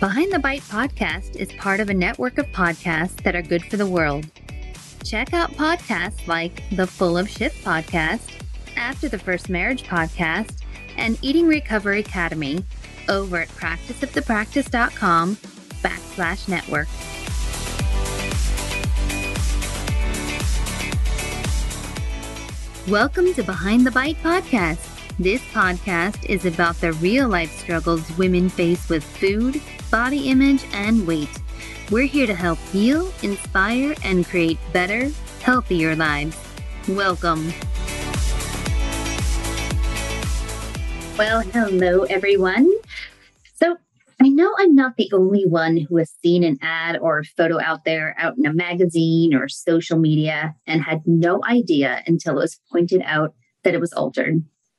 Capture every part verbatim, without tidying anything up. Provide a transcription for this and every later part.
Behind the Bite podcast is part of a network of podcasts that are good for the world. Check out podcasts like the Full of Shit podcast, After the First Marriage podcast, and Eating Recovery Academy over at practiceofthepractice.com backslash network. Welcome to Behind the Bite podcast. This podcast is about the real-life struggles women face with food, body image, and weight. We're here to help heal, inspire, and create better, healthier lives. Welcome. Well, hello, everyone. So I know I'm not the only one who has seen an ad or a photo out there, out in a magazine or social media, and had no idea until it was pointed out that it was altered.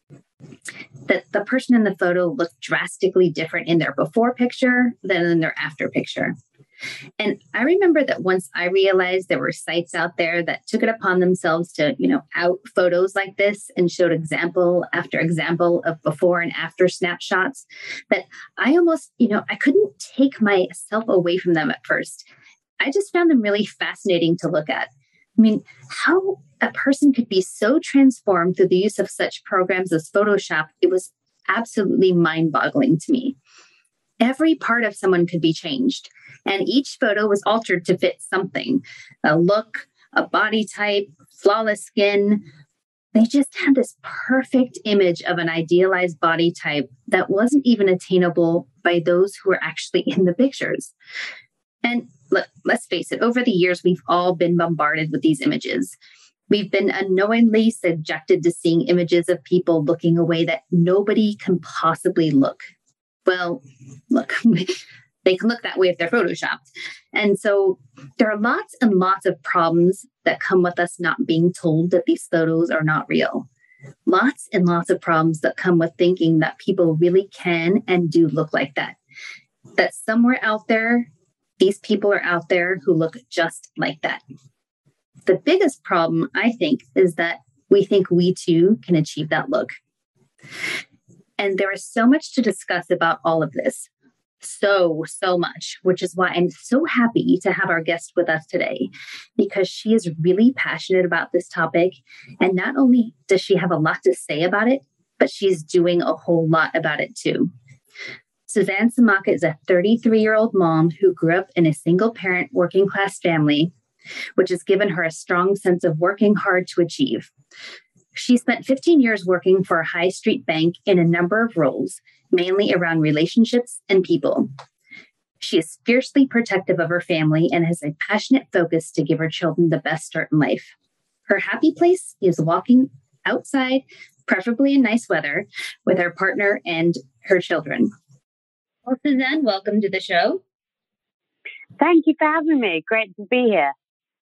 That the person in the photo looked drastically different in their before picture than in their after picture. And I remember that once I realized there were sites out there that took it upon themselves to, you know, out photos like this and showed example after example of before and after snapshots, that I almost, you know, I couldn't take myself away from them at first. I just found them really fascinating to look at. I mean, how a person could be so transformed through the use of such programs as Photoshop, it was absolutely mind-boggling to me. Every part of someone could be changed, and each photo was altered to fit something, a look, a body type, flawless skin. They just had this perfect image of an idealized body type that wasn't even attainable by those who were actually in the pictures. And let, let's face it, over the years, we've all been bombarded with these images. We've been unknowingly subjected to seeing images of people looking a way that nobody can possibly look. Well, look, they can look that way if they're photoshopped. And so there are lots and lots of problems that come with us not being told that these photos are not real. Lots and lots of problems that come with thinking that people really can and do look like that. That somewhere out there, these people are out there who look just like that. The biggest problem, I think, is that we think we too can achieve that look. And there is so much to discuss about all of this. So, so much, which is why I'm so happy to have our guest with us today, because she is really passionate about this topic. And not only does she have a lot to say about it, but she's doing a whole lot about it too. Suzanne Samaka is a thirty-three-year-old mom who grew up in a single-parent working-class family, which has given her a strong sense of working hard to achieve. She spent fifteen years working for a high street bank in a number of roles, mainly around relationships and people. She is fiercely protective of her family and has a passionate focus to give her children the best start in life. Her happy place is walking outside, preferably in nice weather, with her partner and her children. Well, Suzanne, welcome to the show. Thank you for having me. Great to be here.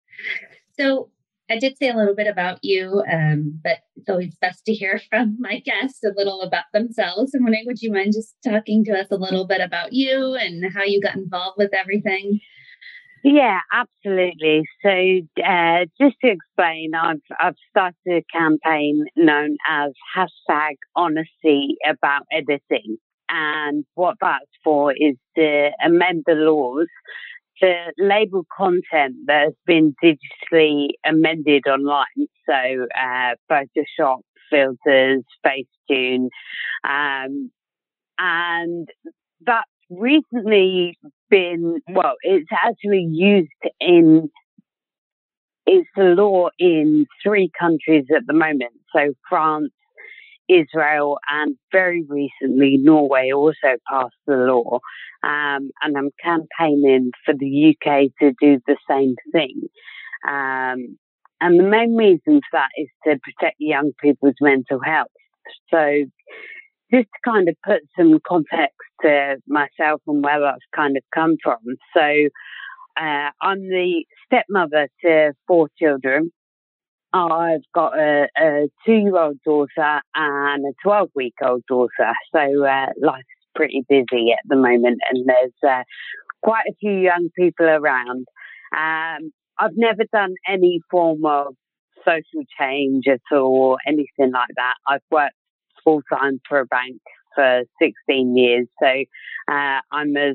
So I did say a little bit about you, um, but it's always best to hear from my guests a little about themselves. And Renee, would you mind just talking to us a little bit about you and how you got involved with everything? Yeah, absolutely. So uh, just to explain, I've I've started a campaign known as hashtag Honesty About Editing. And what that's for is to amend the laws to label content that has been digitally amended online. So uh, Photoshop, filters, Facetune. Um, and that's recently been, well, it's actually used in, it's the law in three countries at the moment. So France, Israel, and very recently Norway also passed the law, um, and I'm campaigning for the U K to do the same thing. Um, and the main reason for that is to protect young people's mental health. So just to kind of put some context to myself and where that's kind of come from. So uh, I'm the stepmother to four children. I've got a, a two-year-old daughter and a twelve-week-old daughter. So uh, life's pretty busy at the moment, and there's uh, quite a few young people around. Um, I've never done any form of social change at all, anything like that. I've worked full-time for a bank for sixteen years. So uh, I'm as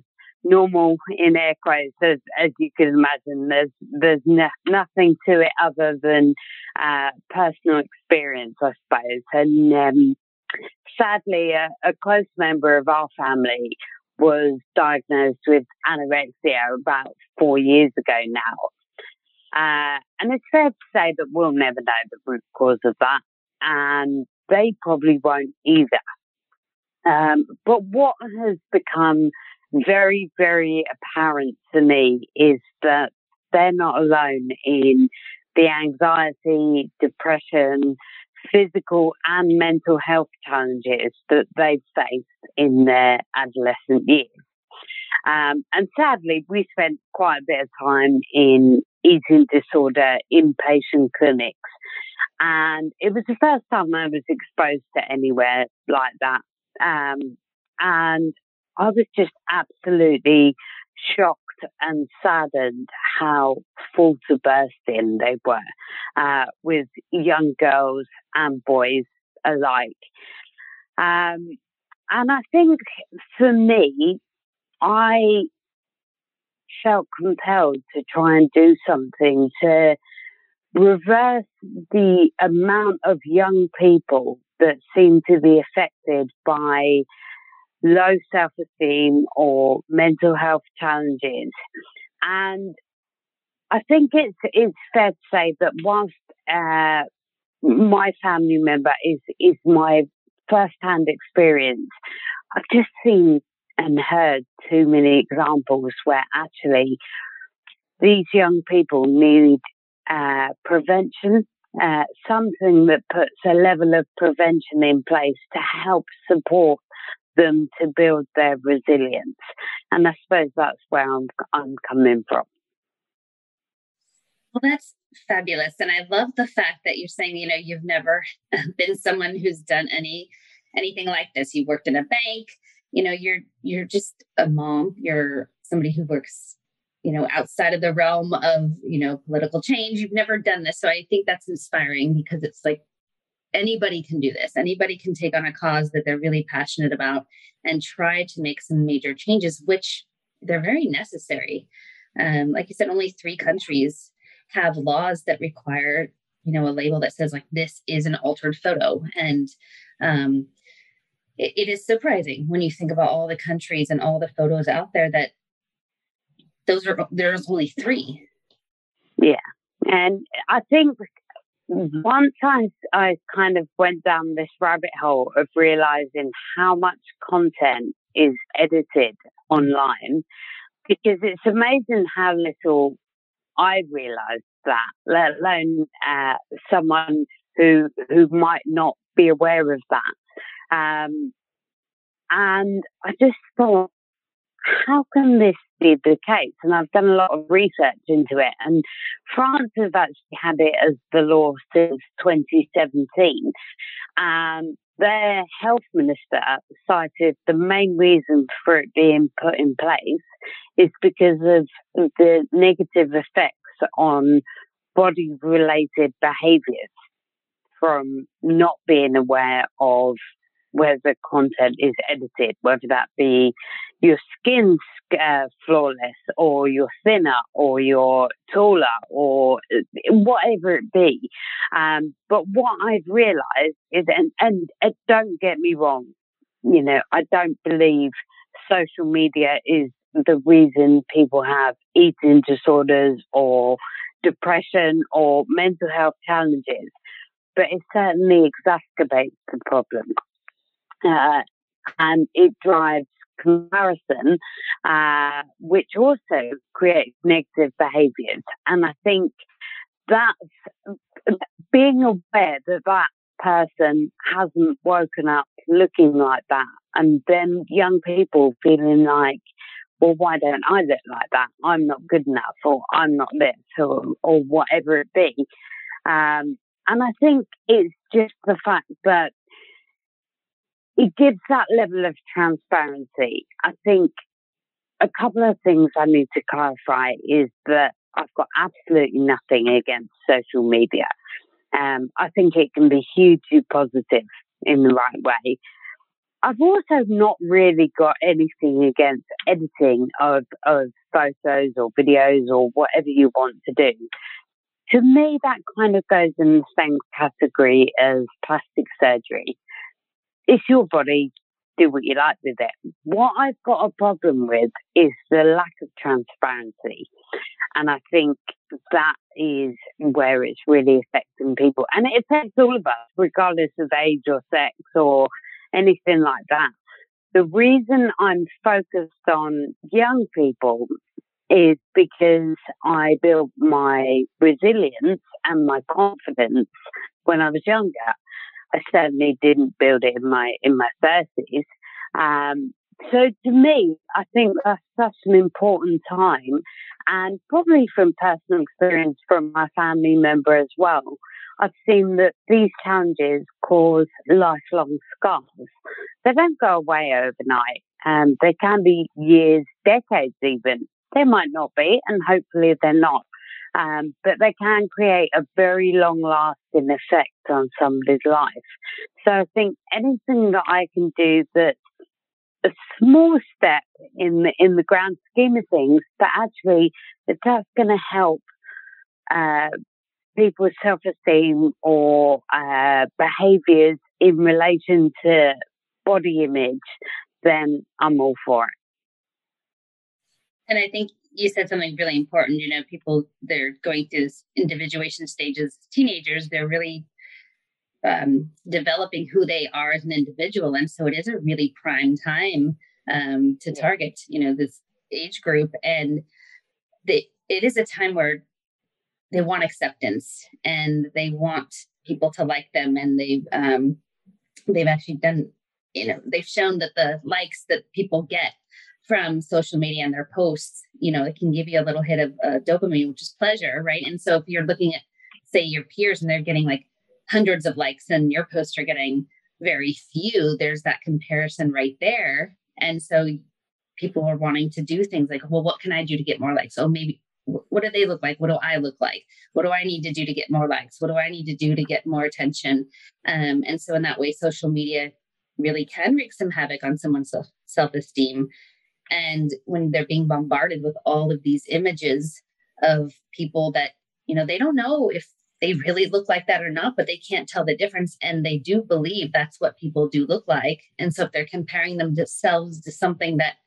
normal in air quotes, as, as you can imagine. There's there's no, nothing to it other than uh, personal experience, I suppose. And um, sadly, a, a close member of our family was diagnosed with anorexia about four years ago now. Uh, and it's fair to say that we'll never know the root cause of that, and they probably won't either. Um, but what has become very, very apparent to me is that they're not alone in the anxiety, depression, physical and mental health challenges that they've faced in their adolescent years. Um, and sadly, we spent quite a bit of time in eating disorder inpatient clinics. And it was the first time I was exposed to anywhere like that. Um, and I was just absolutely shocked and saddened how full to bursting they were, uh, with young girls and boys alike. Um, and I think for me, I felt compelled to try and do something to reverse the amount of young people that seem to be affected by low self-esteem or mental health challenges. And I think it's it's fair to say that whilst uh, my family member is, is my first-hand experience, I've just seen and heard too many examples where actually these young people need uh, prevention, uh, something that puts a level of prevention in place to help support them to build their resilience. And I suppose that's where I'm, I'm coming from. Well, that's fabulous. And I love the fact that you're saying, you know, you've never been someone who's done any anything like this. You worked in a bank, you know, you're you're just a mom, you're somebody who works, you know, outside of the realm of, you know, political change. You've never done this. So I think that's inspiring, because it's like anybody can do this. Anybody can take on a cause that they're really passionate about and try to make some major changes, which they're very necessary. Um, like you said, only three countries have laws that require, you know, a label that says like, this is an altered photo. And um, it, it is surprising when you think about all the countries and all the photos out there that those are, there's only three. Yeah. And I think once I, I kind of went down this rabbit hole of realizing how much content is edited online, because it's amazing how little I realized that, let alone uh, someone who who might not be aware of that. Um, and I just thought, how can this be the case? And I've done a lot of research into it. And France has actually had it as the law since twenty seventeen. And their health minister cited the main reason for it being put in place is because of the negative effects on body-related behaviours from not being aware of whether content is edited, whether that be your skin's uh, flawless, or you're thinner, or you're taller, or whatever it be. Um, but what I've realised is, and, and, and don't get me wrong, you know, I don't believe social media is the reason people have eating disorders or depression or mental health challenges, but it certainly exacerbates the problem. Uh, and it drives comparison, uh, which also creates negative behaviours. And I think that's being aware that that person hasn't woken up looking like that, and then young people feeling like, well, why don't I look like that? I'm not good enough, or I'm not this, or, or whatever it be. Um, and I think it's just the fact that it gives that level of transparency. I think a couple of things I need to clarify is that I've got absolutely nothing against social media. Um, I think it can be hugely positive in the right way. I've also not really got anything against editing of, of photos or videos or whatever you want to do. To me, that kind of goes in the same category as plastic surgery. It's your body, do what you like with it. What I've got a problem with is the lack of transparency. And I think that is where it's really affecting people. And it affects all of us, regardless of age or sex or anything like that. The reason I'm focused on young people is because I built my resilience and my confidence when I was younger. I certainly didn't build it in my in my thirties. Um, so to me, I think that's such an important time, and probably from personal experience from my family member as well, I've seen that these challenges cause lifelong scars. They don't go away overnight. Um, they can be years, decades even. They might not be, and hopefully they're not. Um, but they can create a very long-lasting effect on somebody's life. So I think anything that I can do that's a small step in the, in the grand scheme of things, but actually if that's going to help uh, people's self-esteem or uh, behaviours in relation to body image, then I'm all for it. And I think you said something really important. You know, people, they're going through this individuation stages. Teenagers, they're really um, developing who they are as an individual. And so it is a really prime time um, to target, you know, this age group. And they, it is a time where they want acceptance and they want people to like them. And they've, um, they've actually done, you know, they've shown that the likes that people get from social media and their posts, you know, it can give you a little hit of uh, dopamine, which is pleasure, right? And so if you're looking at, say, your peers and they're getting like hundreds of likes and your posts are getting very few, there's that comparison right there. And so people are wanting to do things like, well, what can I do to get more likes? Oh, maybe, what do they look like? What do I look like? What do I need to do to get more likes? What do I need to do to get more attention? Um, and so in that way, social media really can wreak some havoc on someone's self- self-esteem. And when they're being bombarded with all of these images of people that, you know, they don't know if they really look like that or not, but they can't tell the difference. And they do believe that's what people do look like. And so if they're comparing themselves to something that,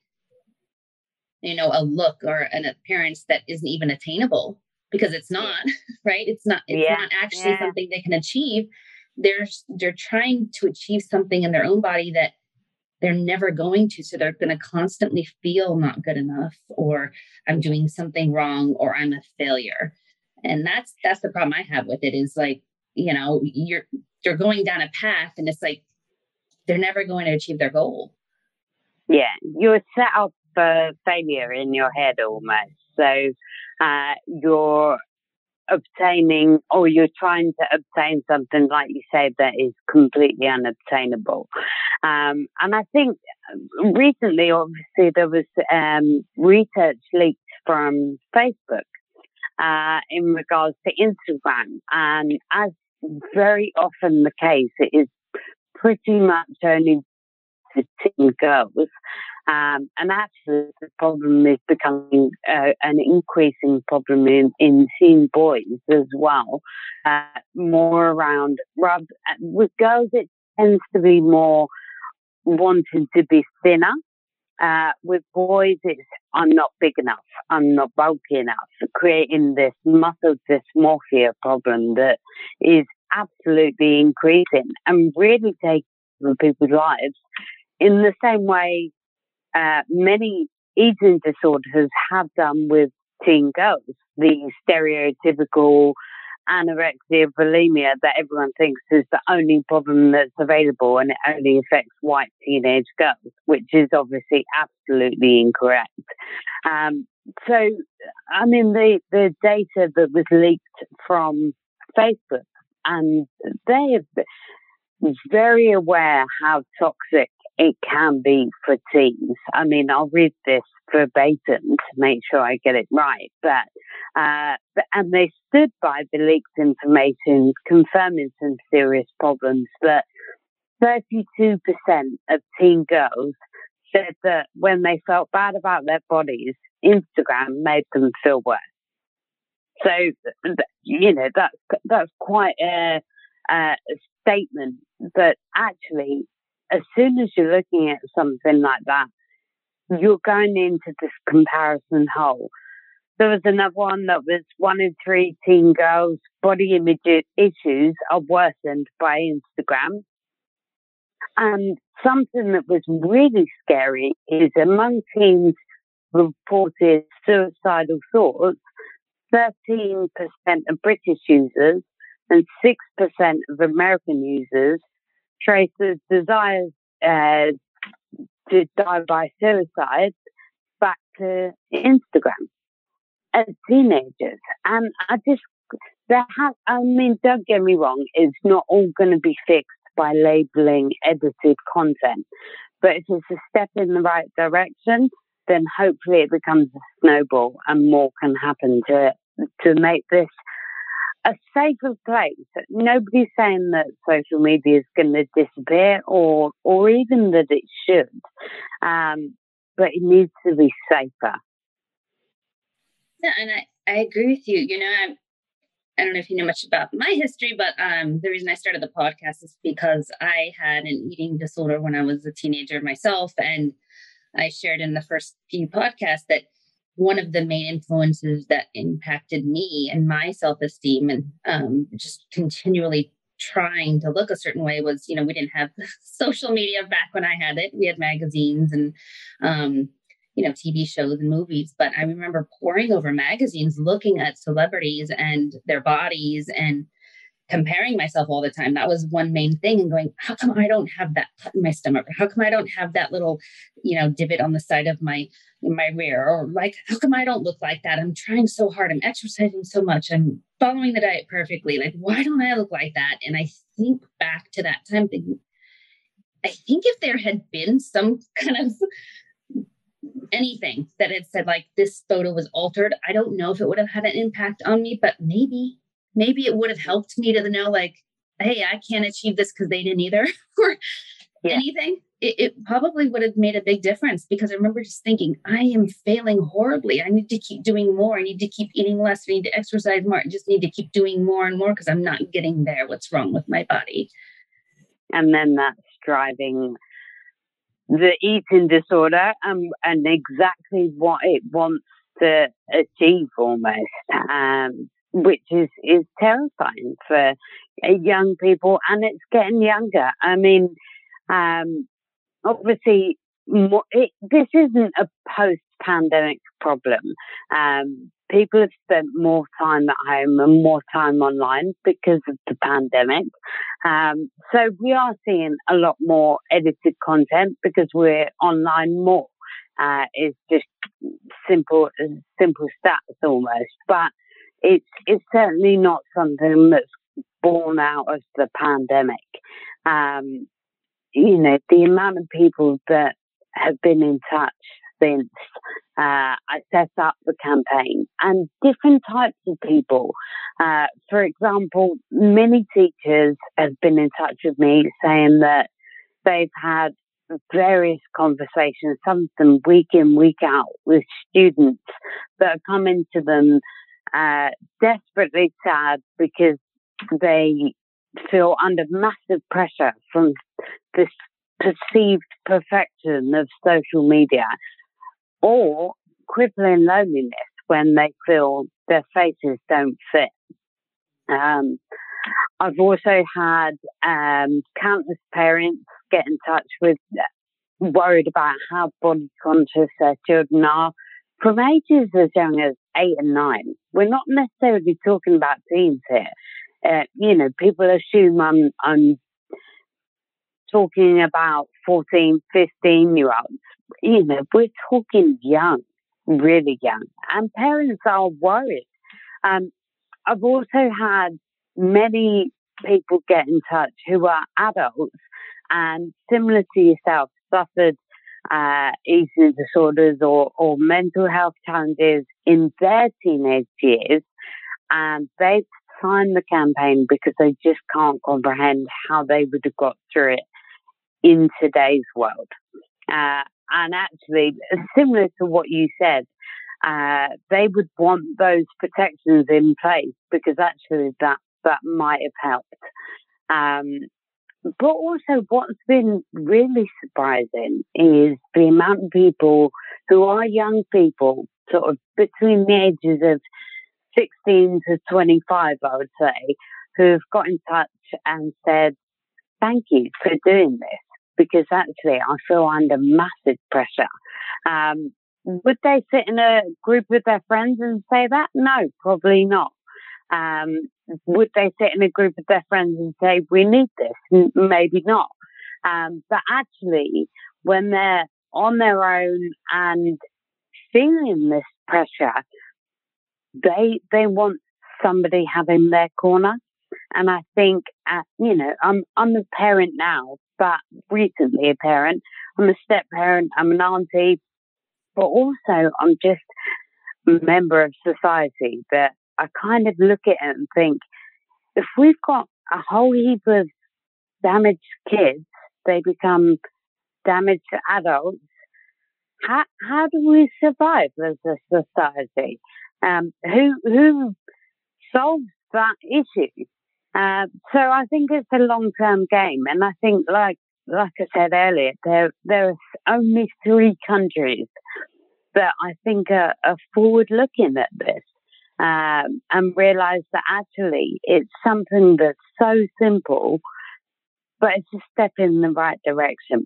you know, a look or an appearance that isn't even attainable, because it's not, right? It's not, it's yeah. not actually yeah. something they can achieve. They're, they're trying to achieve something in their own body that they're never going to. So they're going to constantly feel not good enough, or I'm doing something wrong, or I'm a failure. And that's, that's the problem I have with it is like, you know, you're, you're going down a path and it's like, they're never going to achieve their goal. Yeah. You're set up for failure in your head almost. So, uh, you're obtaining, or you're trying to obtain something, like you said, that is completely unobtainable. Um, and I think recently, obviously, there was um, research leaked from Facebook uh, in regards to Instagram. And as very often the case, it is pretty much only to teen girls. Um, and actually, the problem is becoming uh, an increasing problem in, in teen boys as well. Uh, more around, rather, with girls, it tends to be more wanting to be thinner. Uh, with boys, it's I'm not big enough, I'm not bulky enough, creating this muscle dysmorphia problem that is absolutely increasing and really taking over people's lives in the same way uh, many eating disorders have done with teen girls. The stereotypical anorexia, bulimia that everyone thinks is the only problem that's available, and it only affects white teenage girls, which is obviously absolutely incorrect. Um, so, I mean, the, the data that was leaked from Facebook, and they are very aware how toxic it can be for teens. I mean, I'll read this verbatim to make sure I get it right. But, uh, and they stood by the leaked information, confirming some serious problems that thirty-two percent of teen girls said that when they felt bad about their bodies, Instagram made them feel worse. So, you know, that's, that's quite a, a statement. But actually, as soon as you're looking at something like that, you're going into this comparison hole. There was another one that was one in three teen girls' body image issues are worsened by Instagram. And something that was really scary is among teens reported suicidal thoughts, thirteen percent of British users and six percent of American users trace the desires uh, to die by suicide back to Instagram as teenagers. And I just, there has, I mean, don't get me wrong, it's not all going to be fixed by labeling edited content. But if it's a step in the right direction, then hopefully it becomes a snowball and more can happen to to make this a safer place. Nobody's saying that social media is going to disappear or or even that it should, um, but it needs to be safer. Yeah, and I, I agree with you. You know, I'm, I don't know if you know much about my history, but um, the reason I started the podcast is because I had an eating disorder when I was a teenager myself. And I shared in the first few podcasts that one of the main influences that impacted me and my self-esteem and um, just continually trying to look a certain way was, you know, we didn't have social media back when I had it. We had magazines and, um, you know, T V shows and movies. But I remember poring over magazines, looking at celebrities and their bodies and comparing myself all the time. That was one main thing, and going, how come I don't have that cut in my stomach? Or how come I don't have that little, you know, divot on the side of my, my rear? Or like, how come I don't look like that? I'm trying so hard. I'm exercising so much. I'm following the diet perfectly. Like, why don't I look like that? And I think back to that time thinking, I think if there had been some kind of anything that had said like this photo was altered, I don't know if it would have had an impact on me, but maybe, maybe it would have helped me to know like, hey, I can't achieve this because they didn't either or yeah. anything. It, it probably would have made a big difference because I remember just thinking, I am failing horribly. I need to keep doing more. I need to keep eating less. I need to exercise more. I just need to keep doing more and more because I'm not getting there. What's wrong with my body? And then that's driving the eating disorder and, and exactly what it wants to achieve almost, um, which is, is terrifying for young people, and it's getting younger. I mean, um, obviously, more, it, this isn't a post-pandemic problem. Um, people have spent more time at home and more time online because of the pandemic. Um, so we are seeing a lot more edited content because we're online more. Uh, it's just simple, simple stats almost, but it's it's certainly not something that's born out of the pandemic. Um, you know, the amount of people that have been in touch since uh, I set up the campaign, and different types of people. Uh, for example, many teachers have been in touch with me saying that they've had various conversations, some of them week in, week out, with students that are coming to them uh, desperately sad because they feel under massive pressure from this perceived perfection of social media, or crippling loneliness when they feel their faces don't fit. Um, I've also had um, countless parents get in touch with, worried about how body conscious their children are from ages as young as eight and nine. We're not necessarily talking about teens here. Uh, you know, people assume I'm, I'm talking about fourteen, fifteen year olds. You know, we're talking young, really young, and parents are worried. Um, I've also had many people get in touch who are adults and, similar to yourself, suffered uh, eating disorders or, or mental health challenges in their teenage years, and they've signed the campaign because they just can't comprehend how they would have got through it in today's world. Uh, and actually, similar to what you said, uh, they would want those protections in place because actually that, that might have helped. Um, but also what's been really surprising is the amount of people who are young people, sort of between the ages of sixteen to twenty-five, I would say, who've got in touch and said, thank you for doing this, because actually I feel under massive pressure. Um, would they sit in a group with their friends and say that? No, probably not. Um, would they sit in a group of their friends and say, we need this? Maybe not. Um, but actually, when they're on their own and feeling this pressure, they they want somebody having their corner. And I think, uh, you know, I'm I'm a parent now, but recently a parent. I'm a step parent. I'm an auntie, but also I'm just a member of society that I kind of look at it and think, if we've got a whole heap of damaged kids, they become damaged adults. How how do we survive as a society? Um, who who solves that issue? Uh, so I think it's a long term game, and I think, like like I said earlier, there there are only three countries that I think are, are forward looking at this. Um, and realize that actually it's something that's so simple, but it's a step in the right direction.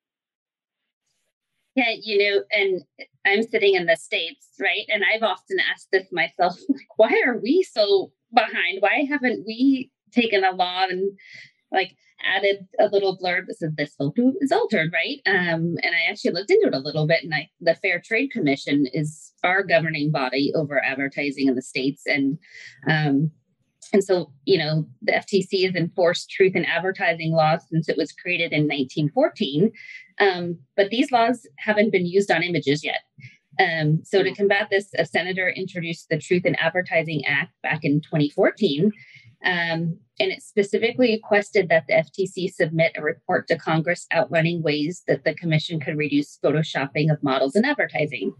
Yeah, you know, and I'm sitting in the States, right? And I've often asked this myself, like, why are we so behind? Why haven't we taken a law and like added a little blurb that says this photo is altered, right? Um, and I actually looked into it a little bit, and I, the Fair Trade Commission is our governing body over advertising in the States, and um, and so you know the F T C has enforced truth in advertising laws since it was created in nineteen fourteen, um, but these laws haven't been used on images yet. Um, so to combat this, a senator introduced the Truth in Advertising Act back in twenty fourteen. Um, and it specifically requested that the F T C submit a report to Congress outlining ways that the commission could reduce photoshopping of models in advertising.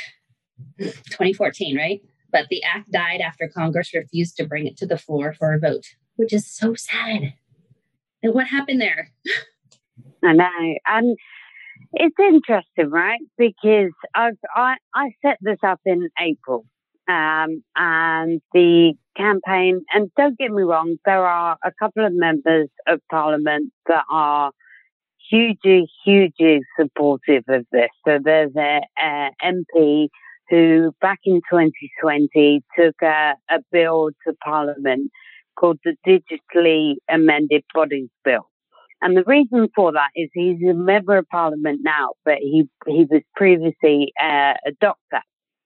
twenty fourteen, right? But the act died after Congress refused to bring it to the floor for a vote, which is so sad. And what happened there? I know. And it's interesting, right? Because I've, I, I set this up in April. Um, and the campaign, and don't get me wrong, there are a couple of members of Parliament that are hugely, hugely supportive of this. So there's a, a M P who back in twenty twenty took a, a bill to Parliament called the Digitally Amended Bodies Bill. And the reason for that is he's a member of Parliament now, but he, he was previously uh, a doctor.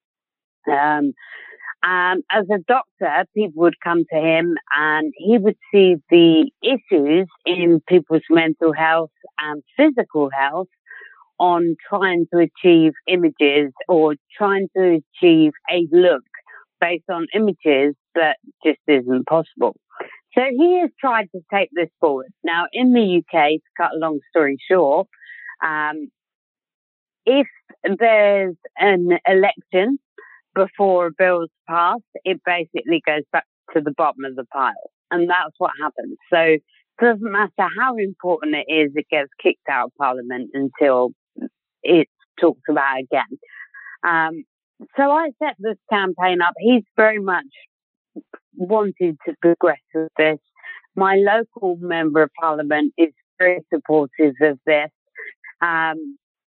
Um, and as a doctor, people would come to him and he would see the issues in people's mental health and physical health on trying to achieve images or trying to achieve a look based on images that just isn't possible. So he has tried to take this forward. Now, in the U K, to cut a long story short, um, if there's an election before a bill's passed, it basically goes back to the bottom of the pile. And that's what happens. So it doesn't matter how important it is, it gets kicked out of Parliament until it's talked about again. Um, so I set this campaign up. He's very much wanted to progress with this. My local member of Parliament is very supportive of this. Um,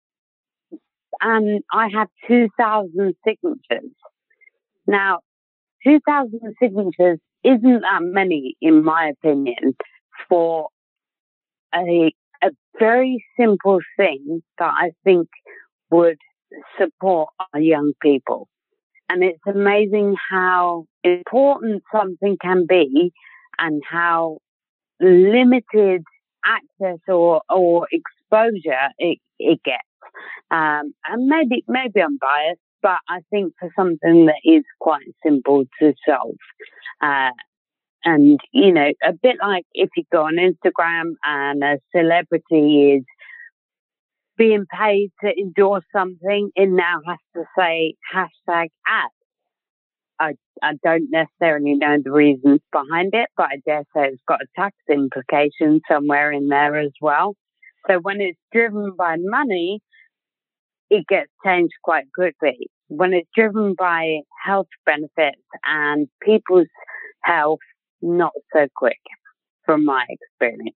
and I have two thousand signatures. Now, two thousand signatures isn't that many, in my opinion, for a, a very simple thing that I think would support our young people. And it's amazing how important something can be and how limited access or, or exposure it, it gets. Um, and maybe maybe I'm biased, but I think for something that is quite simple to solve, uh, And, you know, a bit like if you go on Instagram and a celebrity is being paid to endorse something, it now has to say hashtag ad. I, I don't necessarily know the reasons behind it, but I dare say it's got a tax implication somewhere in there as well. So when it's driven by money, it gets changed quite quickly. When it's driven by health benefits and people's health, not so quick, from my experience.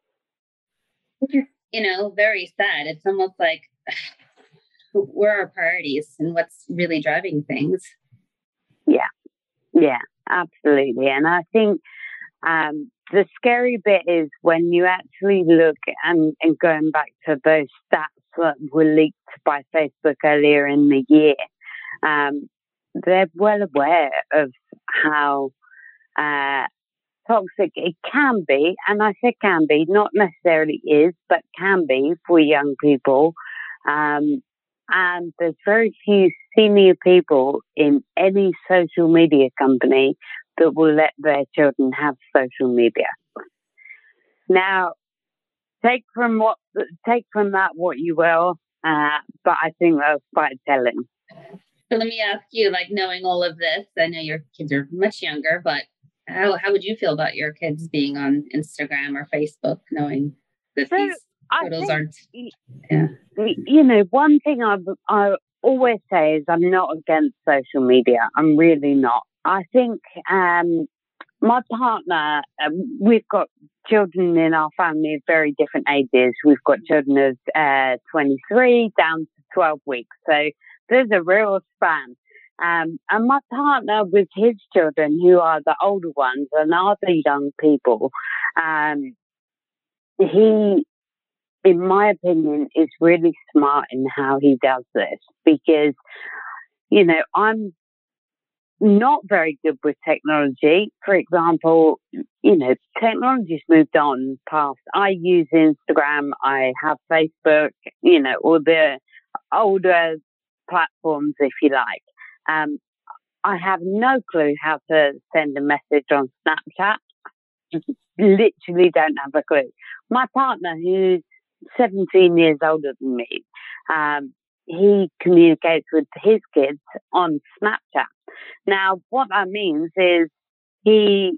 You know, very sad. It's almost like where are our priorities and what's really driving things? Yeah, yeah, absolutely. And I think um, the scary bit is when you actually look and, and going back to those stats that were leaked by Facebook earlier in the year, um, they're well aware of how uh, toxic it can be. And I say can be, not necessarily is, but can be for young people. Um, and there's very few senior people in any social media company that will let their children have social media. Now, take from what take from that what you will, uh, but I think that's quite telling. So let me ask you, like, knowing all of this, I know your kids are much younger, but how how would you feel about your kids being on Instagram or Facebook, knowing that so these photos think, aren't? Yeah, you know, one thing I I always say is I'm not against social media. I'm really not. I think um, my partner, um, we've got children in our family of very different ages. We've got children of uh, twenty-three down to twelve weeks. So there's a real span. Um, and my partner with his children, who are the older ones and are the young people, um, he, in my opinion, is really smart in how he does this because, you know, I'm not very good with technology. For example, you know, technology's moved on past. I use Instagram, I have Facebook, you know, all the older platforms, if you like. Um, I have no clue how to send a message on Snapchat. Literally don't have a clue. My partner, who's seventeen years older than me, um, he communicates with his kids on Snapchat. Now, what that means is he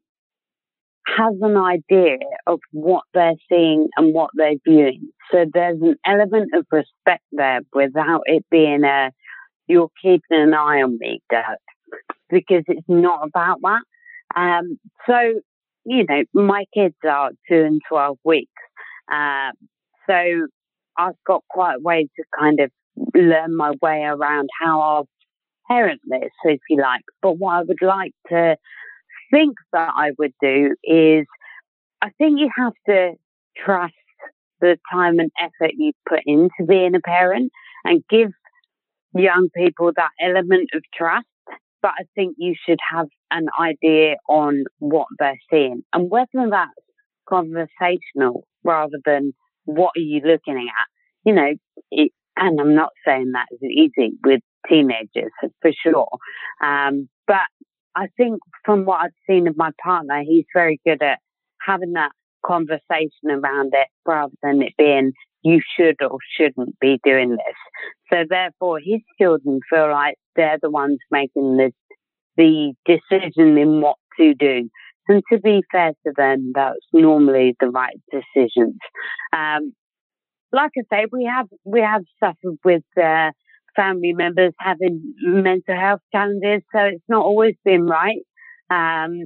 has an idea of what they're seeing and what they're viewing. So there's an element of respect there without it being a, you're keeping an eye on me, Dad, because it's not about that. Um, so, you know, my kids are two and twelve weeks. Um, so I've got quite a way to kind of learn my way around how I'll parent this, if you like. But what I would like to think that I would do is I think you have to trust the time and effort you put into being a parent and give young people that element of trust. But I think you should have an idea on what they're seeing and whether that's conversational rather than what are you looking at. You know, it, and I'm not saying that is easy with teenagers for sure. Um, but I think from what I've seen of my partner, he's very good at having that conversation around it rather than it being you should or shouldn't be doing this. So therefore, his children feel like they're the ones making the the decision in what to do. And to be fair to them, that's normally the right decisions. Um, like I say, we have we have suffered with uh, family members having mental health challenges, so it's not always been right. Um,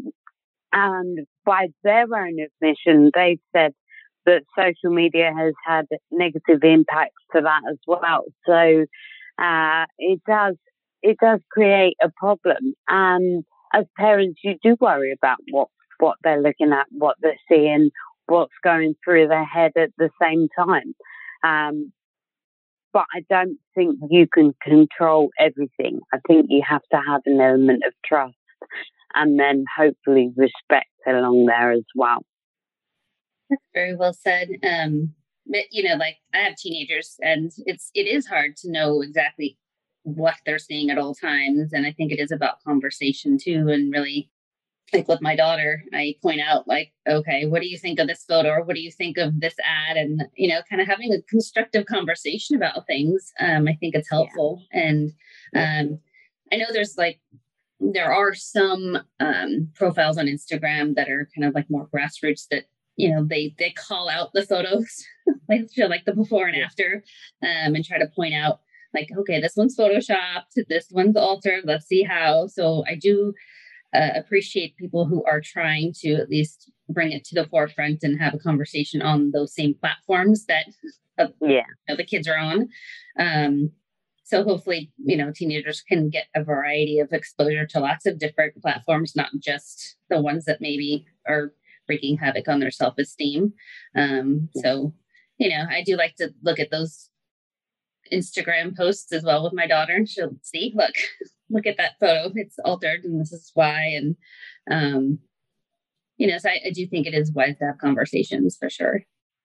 and by their own admission, they've said that social media has had negative impacts to that as well. So uh, it does it does create a problem. And as parents, you do worry about what, what they're looking at, what they're seeing, what's going through their head at the same time. Um, but I don't think you can control everything. I think you have to have an element of trust and then hopefully respect along there as well. That's very well said. Um, but, you know, like I have teenagers and it's, it is hard to know exactly what they're seeing at all times. And I think it is about conversation too, and really like with my daughter, I point out like, okay, what do you think of this photo? Or what do you think of this ad? And, you know, kind of having a constructive conversation about things. Um, I think it's helpful. Yeah. And um, I know there's like, there are some um, profiles on Instagram that are kind of like more grassroots that, you know, they, they call out the photos, like, like the before and after, um, and try to point out like, okay, this one's Photoshopped, this one's altered, let's see how. So I do Uh, appreciate people who are trying to at least bring it to the forefront and have a conversation on those same platforms that uh, yeah. you know, the kids are on. Um, so hopefully, you know, teenagers can get a variety of exposure to lots of different platforms, not just the ones that maybe are wreaking havoc on their self-esteem. Um, so, you know, I do like to look at those Instagram posts as well with my daughter. She'll see, look, look at that photo. It's altered and this is why. And, um, you know, so I, I do think it is wise to have conversations for sure.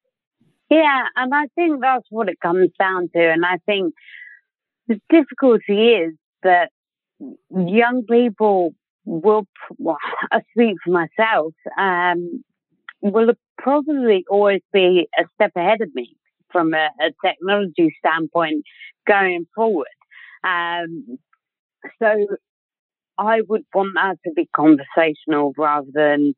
Yeah. And I think that's what it comes down to. And I think the difficulty is that young people will, well, I speak for myself, um, will probably always be a step ahead of me from a, a technology standpoint going forward. Um, so I would want that to be conversational rather than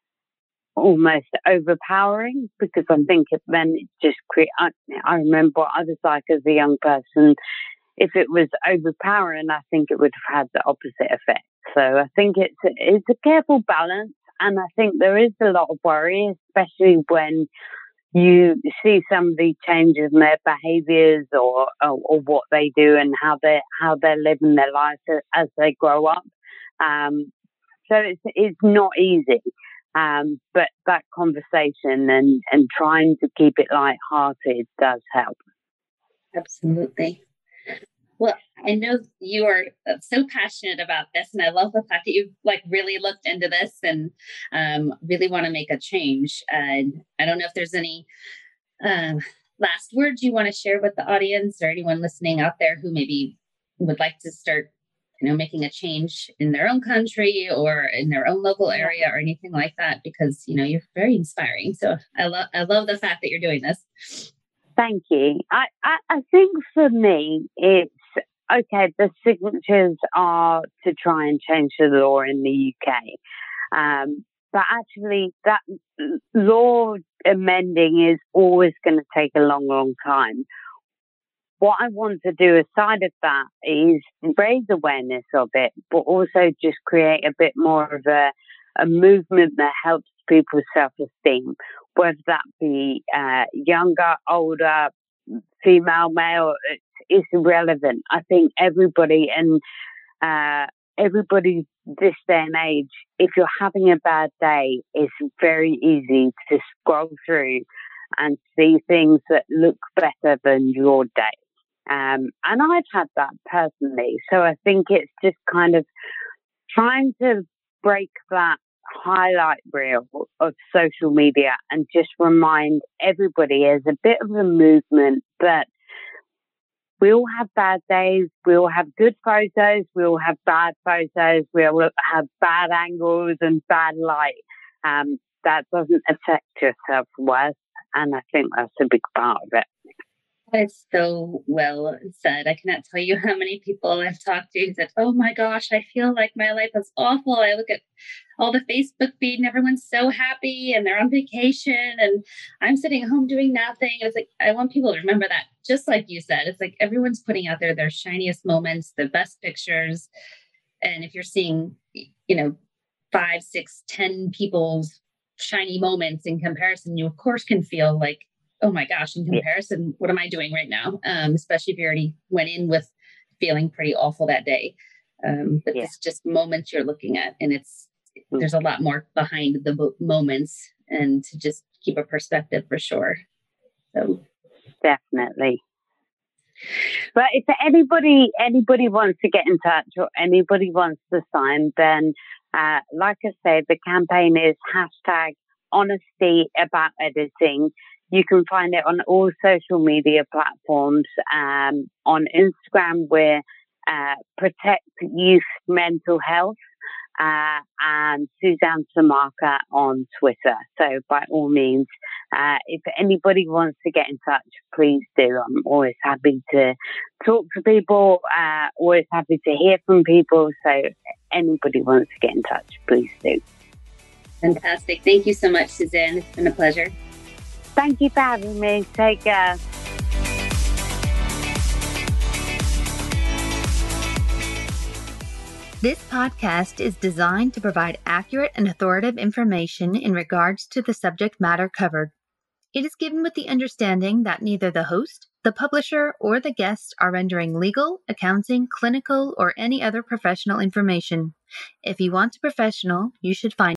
almost overpowering, because I think it then it just create. I, I remember what I was like as a young person. If it was overpowering, I think it would have had the opposite effect. So I think it's it's a careful balance, and I think there is a lot of worry, especially when you see somebody changes in their behaviours or, or or what they do and how they how they're living their lives as they grow up. Um, so it's it's not easy, um, but that conversation and and trying to keep it lighthearted does help. Absolutely. Well, I know you are so passionate about this, and I love the fact that you've like really looked into this and um, really want to make a change. And I don't know if there's any um, last words you want to share with the audience or anyone listening out there who maybe would like to start, you know, making a change in their own country or in their own local area or anything like that, because, you know, you're very inspiring. So I love, I love the fact that you're doing this. Thank you. I, I, I think for me, it's okay. The signatures are to try and change the law in the U K. Um, but actually that law amending is always going to take a long, long time. What I want to do aside of that is raise awareness of it, but also just create a bit more of a, a movement that helps people's self-esteem, whether that be uh, younger, older, female, male, it's, it's irrelevant. I think everybody and uh, everybody this day and age, if you're having a bad day, it's very easy to scroll through and see things that look better than your day. Um, and I've had that personally. So I think it's just kind of trying to break that highlight reel of social media and just remind everybody as a bit of a movement that we all have bad days, we all have good photos, we all have bad photos, we all have bad angles and bad light. Um, that doesn't affect your self-worth, and I think that's a big part of it. That is so well said. I cannot tell you how many people I've talked to who said, oh my gosh, I feel like my life is awful. I look at all the Facebook feed and everyone's so happy and they're on vacation and I'm sitting home doing nothing. And it's like, I want people to remember that, just like you said, it's like everyone's putting out there their shiniest moments, the best pictures. And if you're seeing, you know, five, six, ten people's shiny moments in comparison, you of course can feel like, oh my gosh, in comparison, what am I doing right now? Um, especially if you already went in with feeling pretty awful that day. Um, but yeah. It's just moments you're looking at, and it's mm-hmm. there's a lot more behind the bo- moments, and to just keep a perspective for sure. So definitely. But if anybody anybody wants to get in touch or anybody wants to sign, then uh, like I said, the campaign is hashtag honesty about editing. You can find it on all social media platforms. Um, on Instagram, we're uh, Protect Youth Mental Health. uh, and Suzanne Samaka on Twitter. So by all means, uh, if anybody wants to get in touch, please do. I'm always happy to talk to people, uh, always happy to hear from people. So anybody wants to get in touch, please do. Fantastic. Thank you so much, Suzanne. It's been a pleasure. Thank you for having me. Take care. This podcast is designed to provide accurate and authoritative information in regards to the subject matter covered. It is given with the understanding that neither the host, the publisher, or the guest are rendering legal, accounting, clinical, or any other professional information. If you want a professional, you should find